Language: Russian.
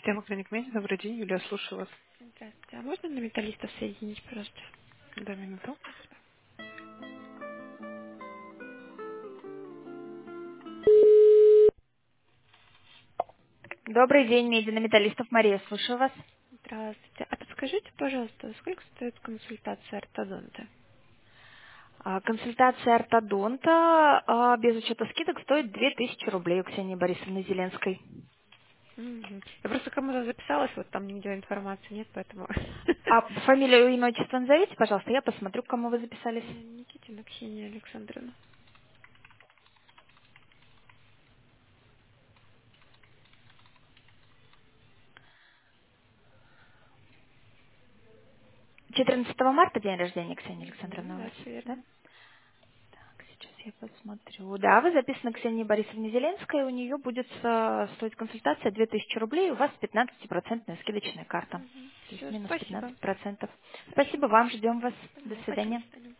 Система клиник меди. Добрый день, Юлия, слушаю вас. Здравствуйте. А можно на металлистов соединить, пожалуйста? Да, минуту. Добрый день, медиа металлистов Мария, слушаю вас. Здравствуйте. А подскажите, пожалуйста, сколько стоит консультация ортодонта? Консультация ортодонта без учета скидок стоит 2000 рублей у Ксении Борисовны Зеленской. Мгм. Я просто кому-то записалась, вот там нигде информации нет, поэтому... А фамилию, имя, отчество назовите, пожалуйста, я посмотрю, к кому вы записались. Никитина Ксения Александровна. 14 марта день рождения Ксении Александровны у Да, вас, все да? верно. Так, сейчас я посмотрю. Да, вы записаны Ксении Борисовне Зеленской, у нее будет стоить консультация 2000 рублей, у вас 15% скидочная карта. То есть Все, минус спасибо. 15%. Хорошо. Спасибо вам, ждем вас. До Поняла. Спасибо, свидания. до свидания.